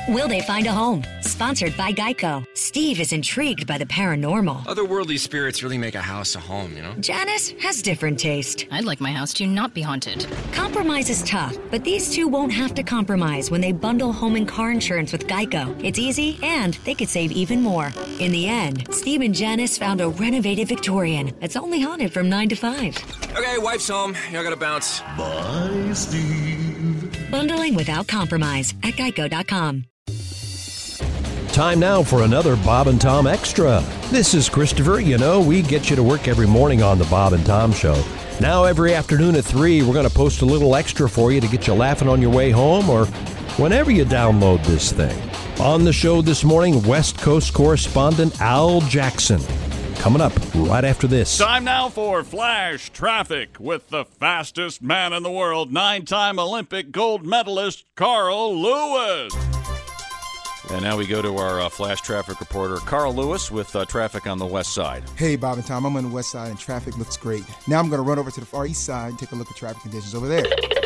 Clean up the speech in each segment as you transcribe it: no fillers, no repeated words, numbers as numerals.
Will they find a home? Sponsored by Geico. Steve is intrigued by the paranormal. Otherworldly spirits really make a house a home, you know? Janice has different taste. I'd like my house to not be haunted. Compromise is tough, but these two won't have to compromise when they bundle home and car insurance with Geico. It's easy, and they could save even more. In the end, Steve and Janice found a renovated Victorian that's only haunted from 9 to 5. Okay, wife's home. I gotta bounce. Bye, Steve. Bundling without compromise at geico.com. Time now for another Bob and Tom Extra. This is Christopher. You know, we get you to work every morning on the Bob and Tom Show. Now every afternoon at 3, we're going to post a little extra for you to get you laughing on your way home or whenever you download this thing. On the show this morning, West Coast correspondent Al Jackson. Coming up right after this. Time now for Flash Traffic with the fastest man in the world, 9-time Olympic gold medalist Carl Lewis. And now we go to our Flash Traffic reporter, Carl Lewis, with traffic on the west side. Hey, Bob and Tom. I'm on the west side, and traffic looks great. Now I'm going to run over to the far east side and take a look at traffic conditions over there.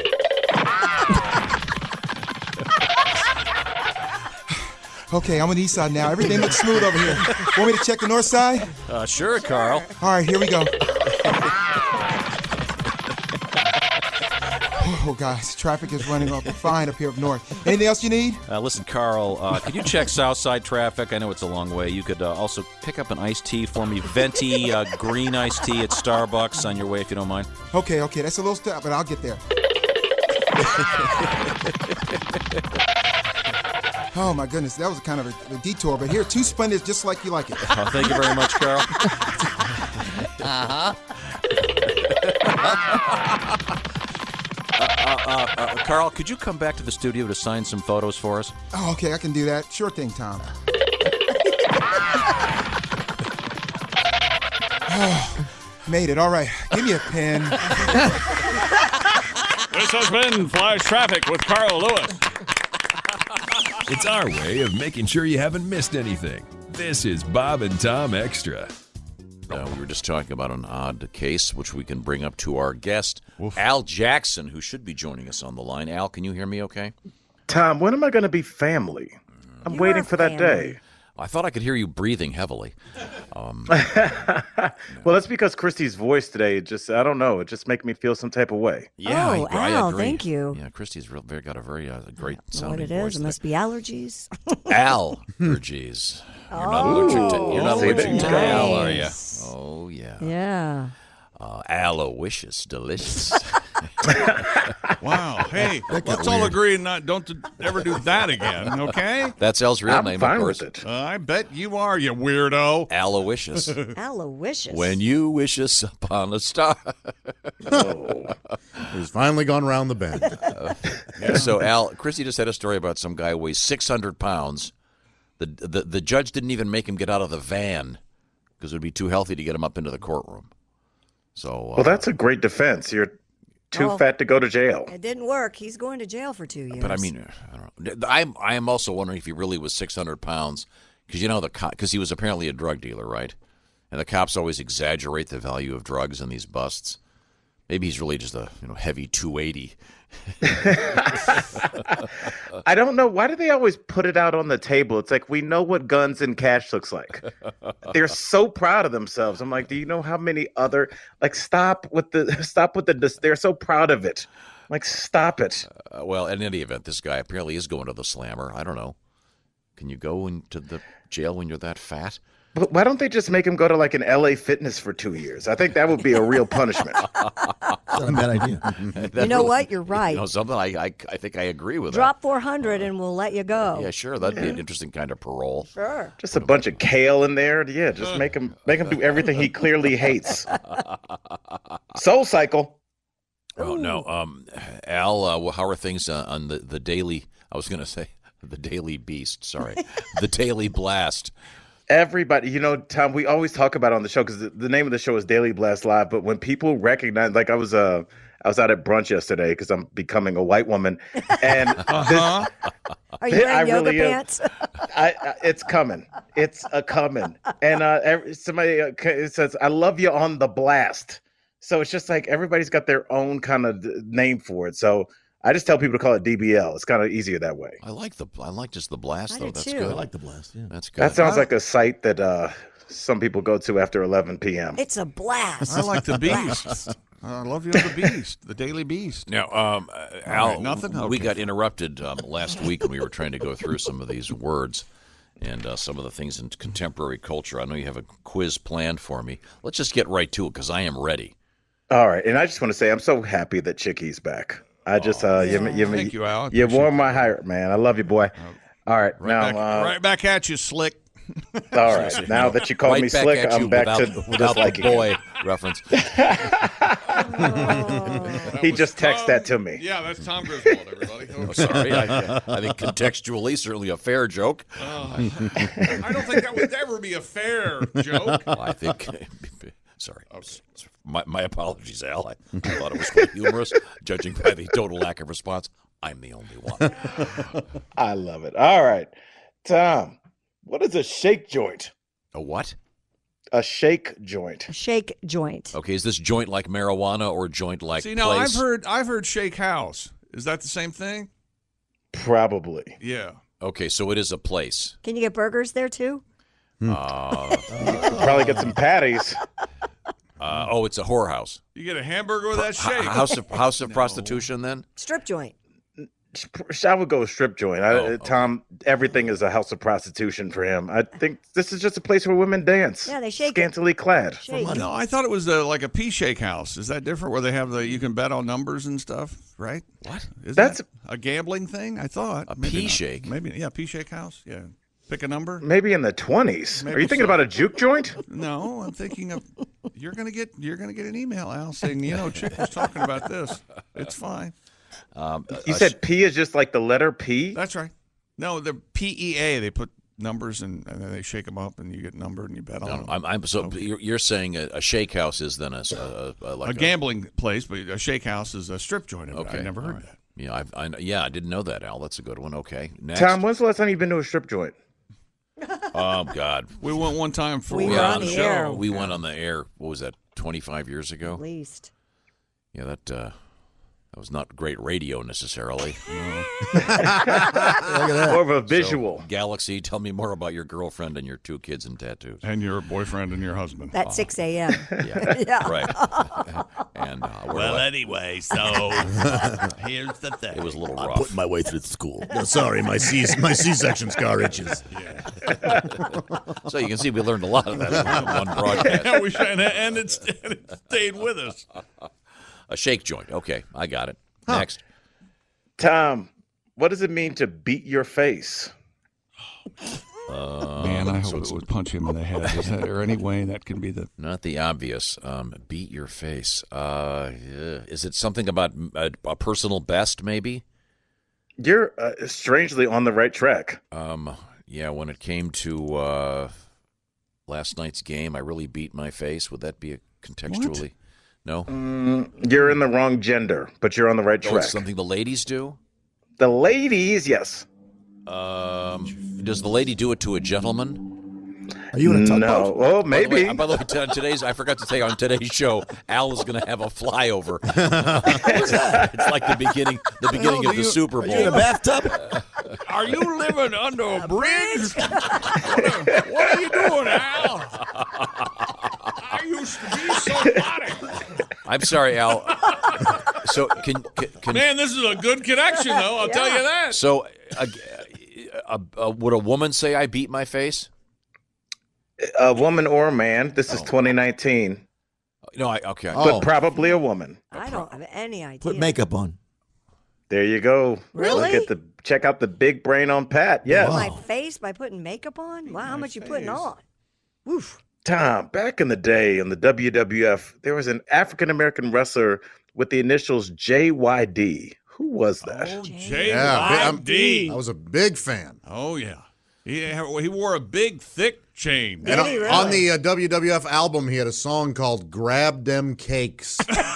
Okay, I'm on the east side now. Everything looks smooth over here. Want me to check the north side? Sure, Carl. All right, here we go. Oh, guys, traffic is running up fine up here up north. Anything else you need? Listen, Carl, could you check south side traffic? I know it's a long way. You could also pick up an iced tea for me, venti green iced tea at Starbucks on your way, if you don't mind. Okay, that's a little step, but I'll get there. Oh, my goodness, that was kind of a detour, but here, 2 Splendid just like you like it. Thank you very much, Carl. Carl, could you come back to the studio to sign some photos for us? Oh, okay, I can do that. Sure thing, Tom. Oh, made it. All right, give me a pen. This has been Flash Traffic with Carl Lewis. It's our way of making sure you haven't missed anything. This is Bob and Tom Extra. We were just talking about an odd case, which we can bring up to our guest, Al Jackson, who should be joining us on the line. Al, can you hear me okay? Tom, when am I going to be family? I'm waiting for that day. I thought I could hear you breathing heavily. Well, that's because Christy's voice today, I don't know, it just makes me feel some type of way. Yeah, I Al, agree. thank you. Yeah, Christy's got a very great What sounding it voice. is, it must be allergies. Allergies. You're not allergic to Al, are you? Oh, yeah. Yeah. Aloysius, delicious. Wow. Hey, let's all agree don't ever do that again, okay? That's Al's real name, fine of course. with it. I bet you are, you weirdo. Aloysius. Aloysius. When you wish us upon a star. He's finally gone around the bend. So, Al, Chrissy just had a story about some guy who weighs 600 pounds. The judge didn't even make him get out of the van because it would be too healthy to get him up into the courtroom. So, well, that's a great defense. You're too fat to go to jail. It didn't work. He's going to jail for 2 years. But I mean, I don't know. I am also wondering if he really was 600 pounds because because he was apparently a drug dealer, right? And the cops always exaggerate the value of drugs in these busts. Maybe he's really just a heavy 280. I don't know. Why do they always put it out on the table? It's like, we know what guns and cash looks like. They're so proud of themselves. I'm like, do you know how many other, stop with the, they're so proud of it. Like, stop it. Well, in any event, this guy apparently is going to the slammer. I don't know. Can you go into the jail when you're that fat? But why don't they just make him go to an LA Fitness for 2 years? I think that would be a real punishment. That's not a bad idea. You know what? You're right. Something I think I agree with Drop 400 and we'll let you go. Yeah, sure. That'd be an interesting kind of parole. Sure. Just a bunch of kale in there. Yeah, just make him do everything he clearly hates. Soul Cycle. Oh, no. Al, how are things on the Daily, I was going to say, the Daily Beast, sorry. The Daily Blast. Everybody, Tom, we always talk about it on the show because the name of the show is Daily Blast Live. But when people recognize, I was out at brunch yesterday because I'm becoming a white woman, and are you wearing yoga pants? It's coming. It's a coming. And somebody says, "I love you on the blast." So it's just like everybody's got their own kind of name for it. So I just tell people to call it DBL. It's kind of easier that way. I like just the blast I though. do That's too. good. I like the blast. Yeah. That's good. That sounds like a site that some people go to after 11 p.m. It's a blast. I like the Beast. I love you, the Beast, the Daily Beast. Now, Al, Al, nothing. We Okay. got interrupted last week when we were trying to go through some of these words and some of the things in contemporary culture. I know you have a quiz planned for me. Let's just get right to it because I am ready. All right, and I just want to say I'm so happy that Chickie's back. I just Thank you, Al. I You appreciate warmed my heart, man. I love you, boy. All right, Right back at you, Slick. All right, now that you called Right me back slick, at you I'm back without, to without the disliking boy him. reference. He just texted that to me. Yeah, that's Tom Griswold, everybody. Oh, sorry, I think contextually, certainly a fair joke. I don't think that would ever be a fair joke. I think. Sorry. My apologies, Al. I thought it was quite humorous, judging by the total lack of response. I'm the only one. I love it. All right, Tom, what is a shake joint? A what? A shake joint. A shake joint. Okay, is this joint like marijuana or joint like See, now place? I've heard Shake House. Is that the same thing? Probably. Yeah. Okay, so it is a place. Can you get burgers there too? Probably get some patties. It's a whorehouse. You get a hamburger with that shake. House of prostitution, then? Strip joint. I would go with strip joint. Tom, everything is a house of prostitution for him. I think this is just a place where women dance. Yeah, they shake scantily clad. No, I thought it was like a pea shake house. Is that different? Where they have you can bet on numbers and stuff, right? What? That's a gambling thing. I thought pea shake. Maybe pea shake house. Yeah, pick a number. Maybe in the 20s. Maybe Are you thinking so. about a juke joint? No, I'm thinking of you're gonna get an email, Al, saying Chick was talking about this. It's fine. You said P is just like the letter P? That's right. No, the PEA. They put numbers and then they shake them up and you get numbered and you bet on them. You're saying a shake house is then a gambling place, but a shake house is a strip joint. Okay. I never heard that. Yeah, I didn't know that, Al. That's a good one. Okay, next. Tom, when's the last time you've been to a strip joint? Oh God, we went one time for We were on the show. air. We went on the air. What was that? 25 years ago. At least. Yeah, that was not great radio necessarily. More of a visual. So, Galaxy, tell me more about your girlfriend and your 2 kids and tattoos. And your boyfriend and your husband. At 6 a.m. Yeah, right. And anyway, so here's the thing. It was a little I'm rough. putting my way through school. No, sorry, my C-section scar itches. So you can see we learned a lot of that in one broadcast. and it stayed with us. A shake joint. Okay, I got it. Next. Tom, what does it mean to beat your face? Man, I hope it would punch him in the head. Is there any way that can be the... Not the obvious. Beat your face. Is it something about a personal best, maybe? You're strangely on the right track. Yeah, when it came to last night's game, I really beat my face. Would that be contextually? What? No? You're in the wrong gender, but you're on the right Oh, track. it's something the ladies do? The ladies, yes. Does the lady do it to a gentleman? Are you in a tugboat? No. Well, maybe. By the way, I forgot to say on today's show, Al is going to have a flyover. It's like the beginning of the Super Bowl. Are you in a bathtub? Are you living under a bridge? What are you doing, Al? I used to be somebody. I'm sorry, Al. So can Man, this is a good connection, though. I'll tell you that. So, would a woman say I beat my face? A woman or a man. This is 2019. No, okay. But probably a woman. I don't have any idea. Put makeup on. There you go. Really? Check out the big brain on Pat. Yes. My face by putting makeup on? Wow, how much you putting on? Woof. Tom, back in the day in the WWF, there was an African-American wrestler with the initials JYD. Who was that? Oh, JYD. I was a big fan. Oh, yeah. He wore a big, thick chain. And on the WWF album, he had a song called Grab Dem Cakes.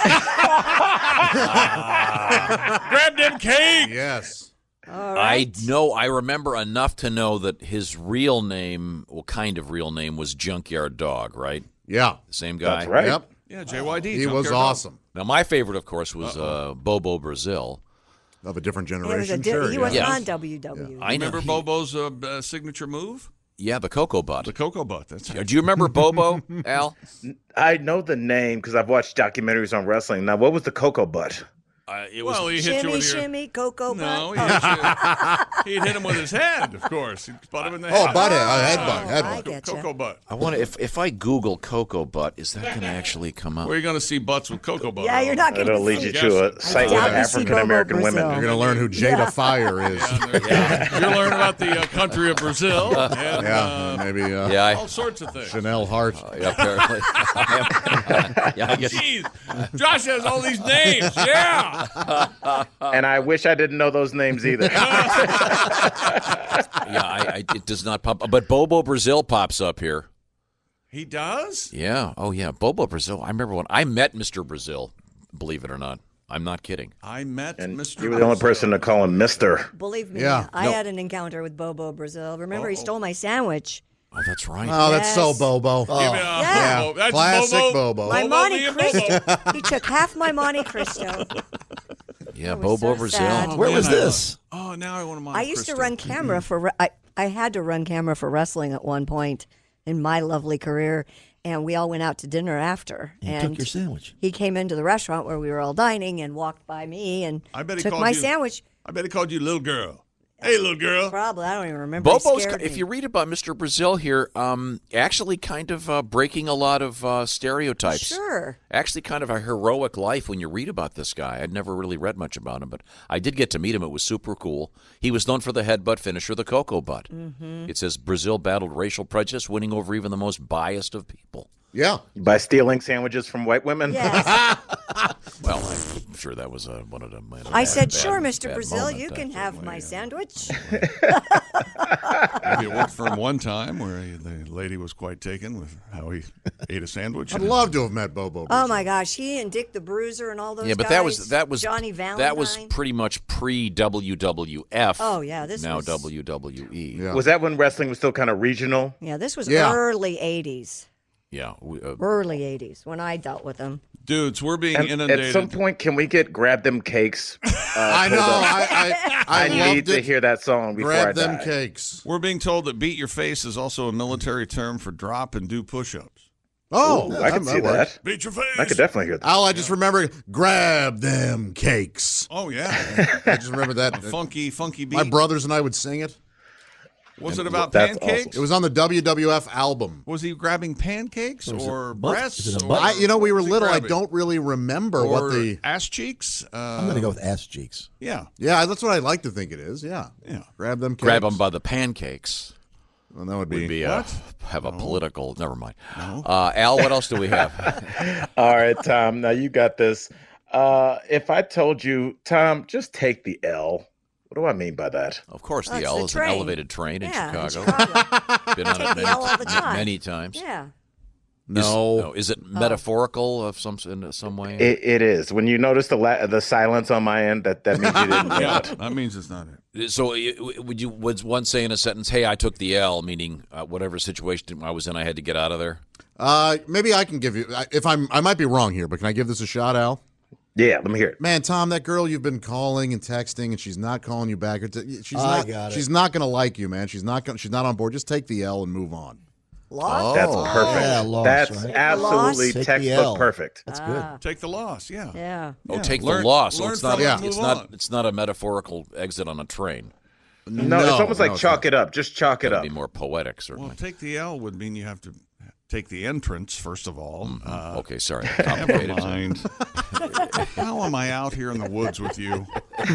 Grab them cake. Yes. All right. I remember enough to know that his real name, kind of real name, was Junkyard Dog, right? Yeah. The same guy? That's right. Yep. Yeah, JYD. He was awesome. Now, my favorite, of course, was Bobo Brazil. Of a different He was, generation, he was Yeah. on WWE. I know. Remember Bobo's signature move? Yeah, the Cocoa Butt. The Cocoa Butt. That's right. Do you remember Bobo, Al? I know the name because I've watched documentaries on wrestling. Now, what was the Cocoa Butt? He hit you Shimmy, with your... shimmy, cocoa No, butt. he'd hit him with his head, of course. He'd butt him in the head. Oh, butt head. Headbutt. I Headbutt. get you. Cocoa Butt. I wonder if I Google Cocoa Butt, is that going to actually come up? Where are you going to see butts with Cocoa Butt? Yeah, you're not going It'll to lead see you to a site with doubt you see African American Bobo women. Brazil. You're going to learn who Jada Fire is. You'll learn about the country of Brazil. And, Yeah, maybe all sorts of things. Chanel Hart. Yeah, apparently. Yeah, I guess. Jeez, Josh has all these names. Yeah. And I wish I didn't know those names either. Yeah, it does not pop. But Bobo Brazil pops up here. He does? Yeah. Oh, yeah. Bobo Brazil. I remember when I met Mr. Brazil, believe it or not. I'm not kidding. I met Mr. You were the only person to call him Mister. Believe me, Yeah. I had an encounter with Bobo Brazil. Remember, he stole my sandwich. Oh, that's right. Oh, that's so Yes. Bobo. Give me a Yeah. Bobo. That's Classic Bobo. Bobo. My Bobo Monte being Cristo. Bobo. He took half my Monte Cristo. Yeah, That was Bobo so Brazil. sad. Where man, was I this? Oh, now I want to. I used to run camera for. I had to run camera for wrestling at one point in my lovely career, and we all went out to dinner after. You and took your sandwich. he came into the restaurant where we were all dining and walked by me and I bet he took called my you- sandwich. I bet he called you little girl. Hey, little girl. Probably, I don't even remember. He Bobo's, scared if me. you read about Mr. Brazil here, actually kind of breaking a lot of stereotypes. Sure. Actually kind of a heroic life when you read about this guy. I'd never really read much about him, but I did get to meet him. It was super cool. He was known for the headbutt finisher, the Cocoa Butt. Mm-hmm. It says Brazil battled racial prejudice, winning over even the most biased of people. Yeah. By stealing sandwiches from white women? Yes. Well, I'm sure that was one of them. I said, sure, Mr. Brazil, you can have my sandwich. Maybe it worked for him one time where the lady was quite taken with how he ate a sandwich. I'd love to have met Bobo. Oh my gosh, he and Dick the Bruiser and all those Yeah, but guys. that was Johnny Valentine. That was pretty much pre WWF. Oh, yeah, this now was- WWE. Yeah. Was that when wrestling was still kind of regional? Yeah, this was Yeah. early 80s. Yeah. Early 80s when I dealt with him. Dudes, we're being And inundated. at some point, can we get Grab Them Cakes? I know. I need loved to it. hear that song before Grab I them die. cakes. We're being told that beat your face is also a military term for drop and do push-ups. Oh, Ooh, I can see works. that. Beat your face. I could definitely hear that. Al, I just remember grab them cakes. Oh, yeah. I just remember that. Funky beat. My brothers and I would sing it. Was it about That's pancakes? It was on the WWF album. Was he grabbing pancakes or butt? breasts? Is it a or- butt? We were was he little. I grabbing? don't really remember Or what the. ass cheeks. I'm going to go with ass cheeks. Yeah. Yeah, that's what I like to think it is. Yeah. Yeah. Grab them cakes. Grab them by the pancakes. Well, that would Would be. be What? have a political. Never mind. Al, what else do we have? All right, Tom. Now you got this. If I told you, Tom, just take the L. What do I mean by that? Of course, Oh, the it's L the is an train. elevated train in Yeah, in Chicago. Been on Take it the L all the time. many times. Yeah. No. Is it metaphorical of in some way? It is. When you notice the silence on my end, that means you didn't get Yeah, it. that means it's not it. So would one say in a sentence, "Hey, I took the L," meaning whatever situation I was in, I had to get out of there? Maybe I can give you. I might be wrong here, but can I give this a shot, Al? Yeah, let me hear it. Man, Tom, that girl you've been calling and texting, and she's not calling you back. She's not. got it. She's not going to like you, man. She's not on board. Just take the L and move on. Lost? That's perfect. Yeah, loss, That's right? absolutely Take the L. textbook perfect. That's good. Take the loss, yeah. Yeah. Oh, Yeah, take learn- the loss. So learn it's not. from it and It's move not. on. It's not a metaphorical exit on a train. No, it's almost like it's chalk not. it up. Just chalk it That'd up. be more poetic, certainly. Well, take the L would mean you have to take the entrance, first of all. Okay, sorry. Never Complicated. mind. How am I out here in the woods with you?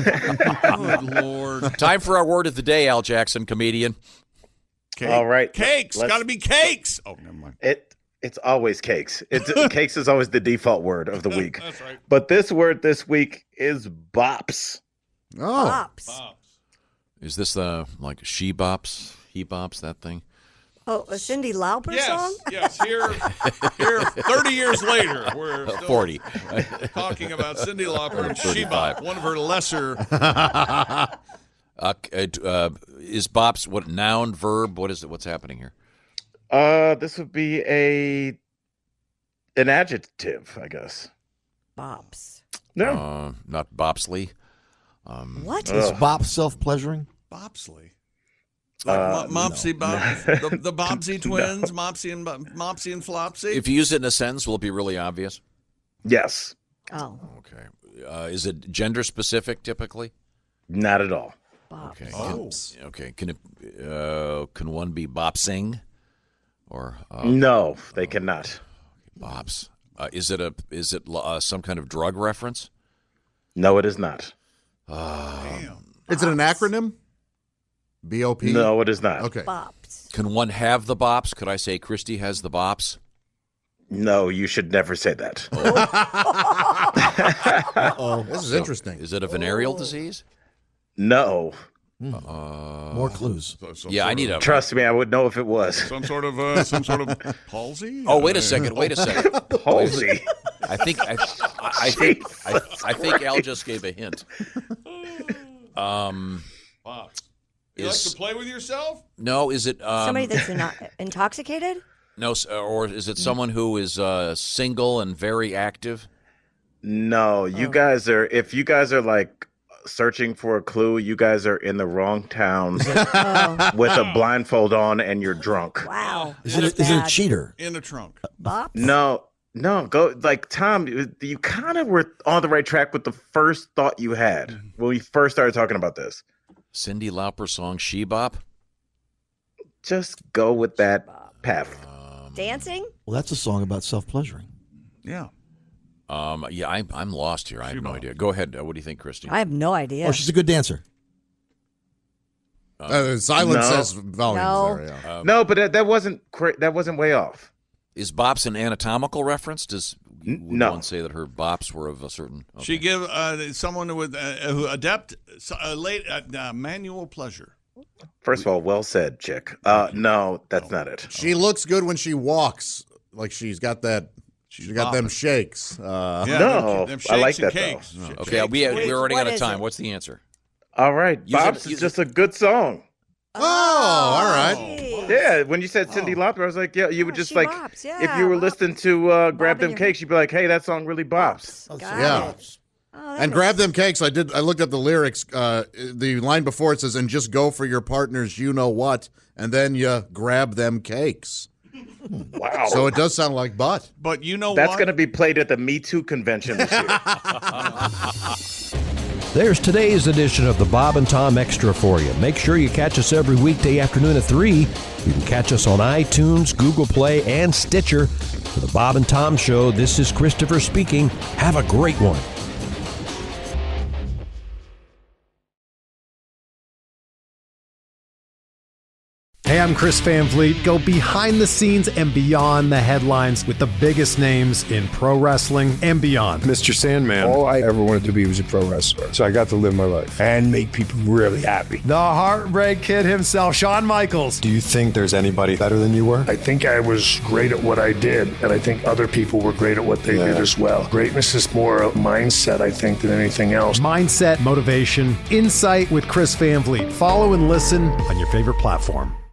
Good Lord. Time for our word of the day, Al Jackson, comedian. Cake. All right. Cakes. Let's- Got to be cakes. Oh, never mind. It's always cakes. Cakes is always the default word of the week. That's right. But this word this week is bops. Oh, Pops. Is this the like she bops, he bops, that thing? Oh, a Cyndi Lauper song? Yes. Here, 30 years later, we're still 40. talking about Cyndi Lauper and 35. She-Bop, one of her lesser. Is bops what noun, verb? What is it? What's happening here? This would be an adjective, I guess. Bops. No. Not bopsley. What? Is Bop self-pleasuring? Bobsley. Like Mopsy, no. the Bobsy twins, Mopsy and Flopsy. If you use it in a sentence, will it be really obvious? Yes. Oh. Okay. Is it gender specific typically? Not at all. Okay. Oh. Okay. Can one be bopsing? Or no, they cannot. Bops. Is it some kind of drug reference? No, it is not. Is it an acronym? BOP? No, it is not. Okay. Bops. Can one have the bops? Could I say Christy has the bops? No, you should never say that. Oh, this is interesting. Is it a venereal disease? No. More clues. Yeah, I need a. Trust me, I would know if it was. Some sort of palsy. Oh, wait a second. Palsy. I think Al just gave a hint. Wow. You like to play with yourself? No, is it Somebody that's intoxicated? No, or is it someone who is single and very active? No, you guys are. If you guys are like searching for a clue, you guys are in the wrong town with a blindfold on and you're drunk. Wow. Is it a cheater? In the trunk. Bops? No, go like Tom. You kind of were on the right track with the first thought you had when we first started talking about this. Cyndi Lauper song "She Bop." Just go with that path. Dancing? Well, that's a song about self-pleasuring. Yeah. Yeah, I'm lost here. I have no idea. Go ahead. What do you think, Christy? I have no idea. Oh, she's a good dancer. Silence says volumes there. Yeah. No, but that wasn't way off. Is bops an anatomical reference? Would one say that her bops were of a certain? Okay. She give someone with who adept manual pleasure. First of all, well said, chick. No, that's not it. She looks good when she walks, like she's got that. She's got them shakes. No, them I like that cakes. though. Okay, we're running out of time. What's the answer? All right, Bob's is just a good song. Oh, all right. Yeah, when you said Cyndi Lauper, I was like, yeah, you would just like, bops, yeah, if you were listening to Grab Them your- Cakes, you'd be like, hey, that song really bops. Yeah. And grab them cakes. I looked at the lyrics. The line before it says, "And just go for your partners, you know what," and then you grab them cakes. Wow. So it does sound like butt. But you know That's what? going to be played at the Me Too convention this year. There's today's edition of the Bob and Tom Extra for you. Make sure you catch us every weekday afternoon at 3. You can catch us on iTunes, Google Play, and Stitcher. For the Bob and Tom Show, this is Christopher speaking. Have a great one. Hey, I'm Chris Van Vliet. Go behind the scenes and beyond the headlines with the biggest names in pro wrestling and beyond. Mr. Sandman. All I ever wanted to be was a pro wrestler. So I got to live my life and make people really happy. The Heartbreak Kid himself, Shawn Michaels. Do you think there's anybody better than you were? I think I was great at what I did, and I think other people were great at what they did as well. Greatness is more a mindset, I think, than anything else. Mindset, motivation, insight with Chris Van Vliet. Follow and listen on your favorite platform.